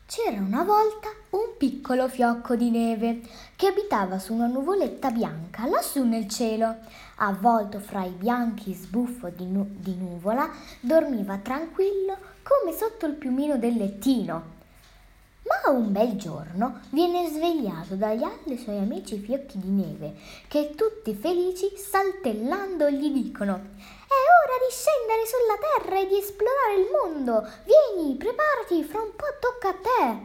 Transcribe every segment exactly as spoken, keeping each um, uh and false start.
C'era una volta un piccolo fiocco di neve che abitava su una nuvoletta bianca lassù nel cielo. Avvolto fra i bianchi sbuffo di, nu- di nuvola, dormiva tranquillo come sotto il piumino del lettino. Ma un bel giorno viene svegliato dagli altri suoi amici fiocchi di neve, che tutti felici, saltellando, gli dicono: «È ora di scendere sulla terra e di esplorare il mondo! Vieni, preparati, fra un po' tocca a te!»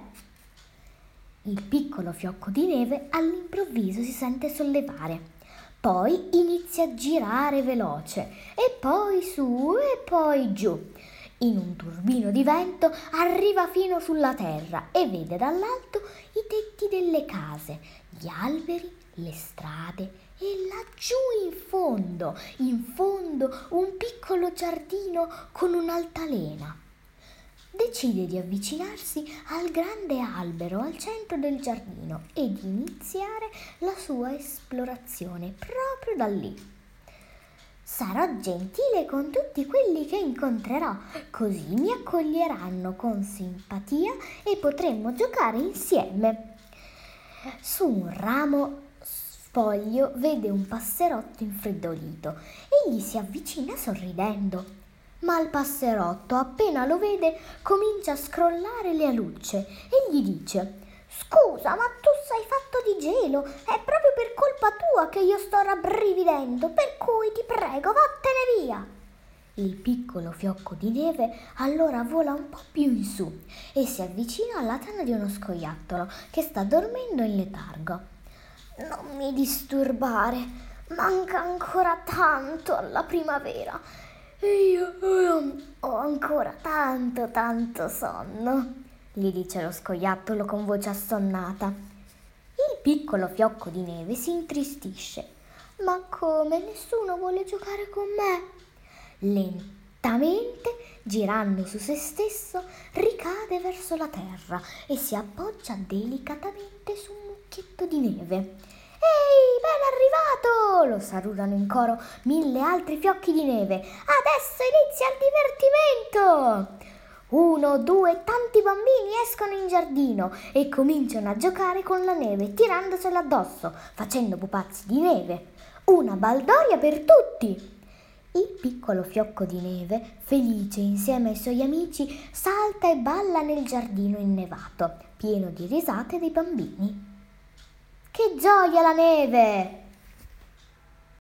Il piccolo fiocco di neve all'improvviso si sente sollevare. Poi inizia a girare veloce, e poi su e poi giù. In un turbino di vento arriva fino sulla terra e vede dall'alto i tetti delle case, gli alberi, le strade e laggiù in fondo, in fondo un piccolo giardino con un'altalena. Decide di avvicinarsi al grande albero al centro del giardino e di iniziare la sua esplorazione proprio da lì. «Sarò gentile con tutti quelli che incontrerò, così mi accoglieranno con simpatia e potremmo giocare insieme». Su un ramo sfoglio vede un passerotto infreddolito e gli si avvicina sorridendo. Ma il passerotto, appena lo vede, comincia a scrollare le alucce e gli dice: «Scusa, ma tu sei fatto di gelo, è proprio per colpa tua che io sto rabbrividendo, per cui ti prego, vattene via!» Il piccolo fiocco di neve allora vola un po' più in su e si avvicina alla tana di uno scoiattolo che sta dormendo in letargo. «Non mi disturbare, manca ancora tanto alla primavera e io ho ancora tanto tanto sonno», gli dice lo scoiattolo con voce assonnata. Il piccolo fiocco di neve si intristisce. «Ma come? Nessuno vuole giocare con me?» Lentamente, girando su se stesso, ricade verso la terra e si appoggia delicatamente su un mucchietto di neve. «Ehi, ben arrivato!» lo salutano in coro mille altri fiocchi di neve. «Adesso inizia il divertimento!» Uno, due, tanti bambini escono in giardino e cominciano a giocare con la neve, tirandosela addosso, facendo pupazzi di neve. Una baldoria per tutti! Il piccolo fiocco di neve, felice insieme ai suoi amici, salta e balla nel giardino innevato, pieno di risate dei bambini. «Che gioia la neve!»